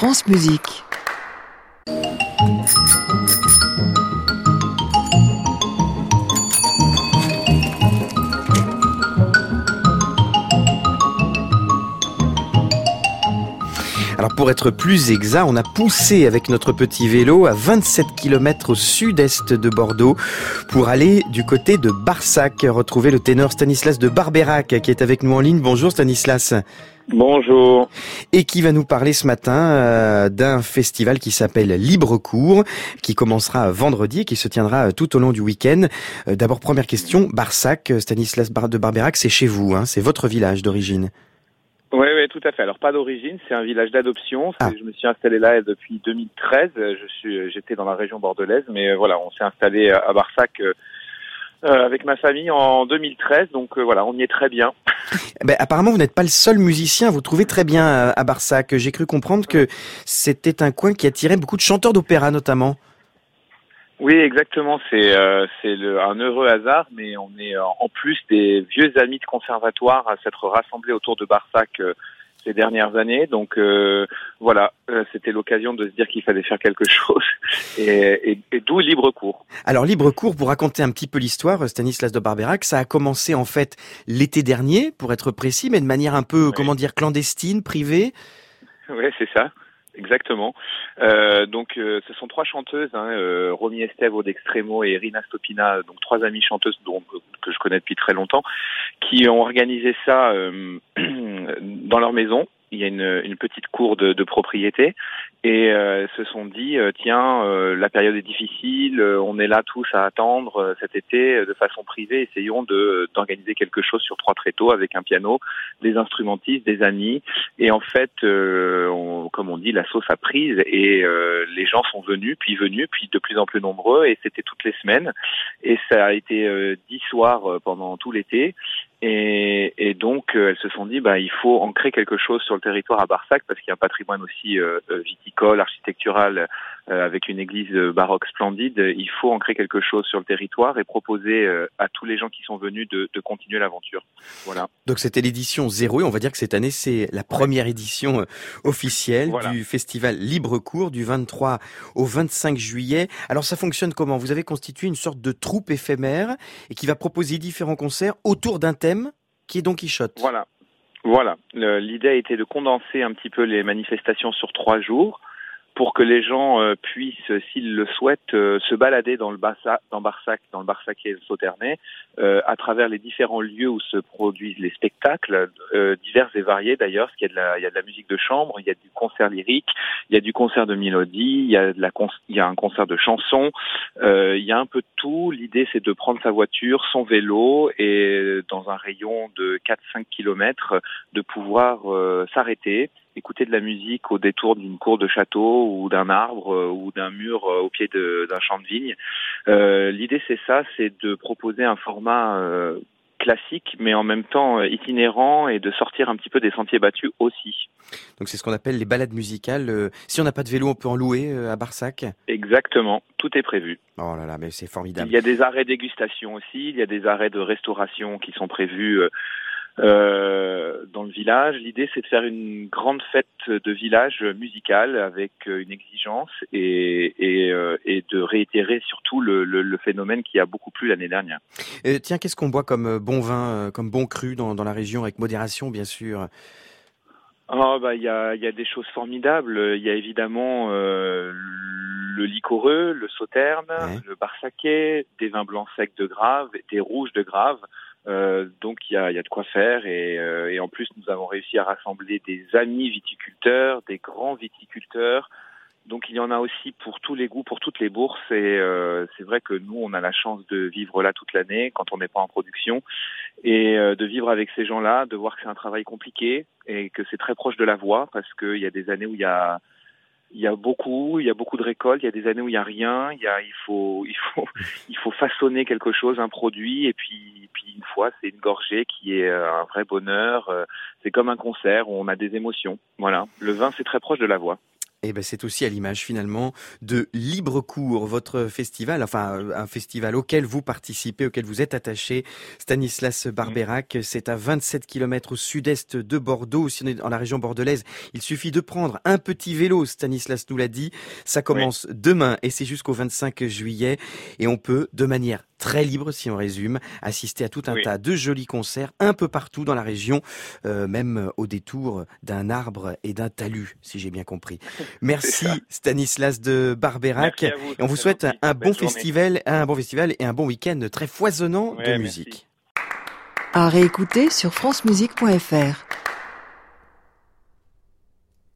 France Musique. Alors pour être plus exact, on a poussé avec notre petit vélo à 27 km au sud-est de Bordeaux pour aller du côté de Barsac, retrouver le ténor Stanislas de Barbeyrac qui est avec nous en ligne. Bonjour Stanislas. Bonjour. Et qui va nous parler ce matin d'un festival qui s'appelle Libre-Cours, qui commencera vendredi et qui se tiendra tout au long du week-end. D'abord, première question, Barsac, Stanislas de Barbeyrac, c'est chez vous, hein, c'est votre village d'origine. Oui, tout à fait. Alors pas d'origine, c'est un village d'adoption. Je me suis installé là depuis 2013. J'étais dans la région bordelaise, mais voilà, on s'est installé à Barsac avec ma famille en 2013. Donc voilà, on y est très bien. Apparemment, vous n'êtes pas le seul musicien. Vous trouvez très bien à Barsac. J'ai cru comprendre que c'était un coin qui attirait beaucoup de chanteurs d'opéra, notamment. Oui, exactement. C'est un heureux hasard, mais on est en plus des vieux amis de conservatoire à s'être rassemblés autour de Barsac ces dernières années. Donc voilà, c'était l'occasion de se dire qu'il fallait faire quelque chose et d'où Libre-Cours. Alors Libre-Cours, pour raconter un petit peu l'histoire, Stanislas de Barbeyrac, ça a commencé en fait l'été dernier, pour être précis, mais de manière un peu, clandestine, privée. Oui, c'est ça. Exactement. Donc, ce sont trois chanteuses, Romy Estève, Aude Extremo et Irina Stopina, donc trois amies chanteuses que je connais depuis très longtemps, qui ont organisé ça dans leur maison. Il y a une petite cour de propriété et se sont dit la période est difficile, on est là tous à attendre cet été de façon privée, essayons d'organiser quelque chose sur trois tréteaux avec un piano, des instrumentistes, des amis et en fait comme on dit, la sauce a prise et les gens sont venus puis de plus en plus nombreux et c'était toutes les semaines et ça a été 10 soirs pendant tout l'été. Et donc, elles se sont dit, il faut ancrer quelque chose sur le territoire à Barsac parce qu'il y a un patrimoine aussi viticole, architectural, avec une église baroque splendide. Il faut ancrer quelque chose sur le territoire et proposer à tous les gens qui sont venus de continuer l'aventure. Voilà. Donc c'était l'édition 0 et on va dire que cette année c'est la première édition officielle du festival Libre-Cours du 23 au 25 juillet. Alors ça fonctionne comment ? Vous avez constitué une sorte de troupe éphémère et qui va proposer différents concerts autour d'un thème qui est Don Quichotte. Voilà. L'idée a été de condenser un petit peu les manifestations sur 3 jours pour que les gens puissent, s'ils le souhaitent, se balader dans le Barsacais sauternais, à travers les différents lieux où se produisent les spectacles, divers et variés d'ailleurs, parce qu'il y a de la musique de chambre, il y a du concert lyrique, il y a du concert de mélodie, il y a un concert de chansons, il y a un peu de tout. L'idée c'est de prendre sa voiture, son vélo et dans un rayon de 4-5 kilomètres de pouvoir s'arrêter, écouter de la musique au détour d'une cour de château ou d'un arbre ou d'un mur au pied d'un champ de vigne. L'idée c'est de proposer un format classique mais en même temps itinérant et de sortir un petit peu des sentiers battus aussi. Donc c'est ce qu'on appelle les balades musicales. Si on n'a pas de vélo, on peut en louer à Barsac ? Exactement, tout est prévu. Oh là là, mais c'est formidable. Il y a des arrêts dégustation aussi, il y a des arrêts de restauration qui sont prévus dans le village. L'idée c'est de faire une grande fête de village musicale avec une exigence et de réitérer surtout le phénomène qui a beaucoup plu l'année dernière. Tiens, qu'est-ce qu'on boit comme bon vin, comme bon cru dans la région, avec modération bien sûr ? Il y a des choses formidables. Il y a évidemment le liquoreux, le sauterne, le barsacais, des vins blancs secs de Grave, des rouges de Grave. Donc il y a de quoi faire et en plus nous avons réussi à rassembler des amis viticulteurs, des grands viticulteurs. Donc il y en a aussi pour tous les goûts, pour toutes les bourses et c'est vrai que nous on a la chance de vivre là toute l'année quand on n'est pas en production et de vivre avec ces gens-là, de voir que c'est un travail compliqué et que c'est très proche de la voix parce qu'il y a des années où il y a beaucoup de récoltes, il y a des années où il y a rien, il faut façonner quelque chose, un produit et puis une fois c'est une gorgée qui est un vrai bonheur, c'est comme un concert où on a des émotions. Voilà, le vin c'est très proche de la voix. Et ben c'est aussi à l'image finalement de Librecourt, votre festival, enfin un festival auquel vous participez, auquel vous êtes attaché, Stanislas Barbeyrac. C'est à 27 km au sud-est de Bordeaux, aussi dans la région bordelaise. Il suffit de prendre un petit vélo, Stanislas nous l'a dit. Ça commence demain et c'est jusqu'au 25 juillet. Et on peut, de manière très libre, si on résume, assister à tout un tas de jolis concerts un peu partout dans la région, même au détour d'un arbre et d'un talus, si j'ai bien compris. Merci Stanislas de Barbeyrac. Et on vous souhaite un bon festival et un bon week-end très foisonnant de musique. À réécouter sur francemusique.fr.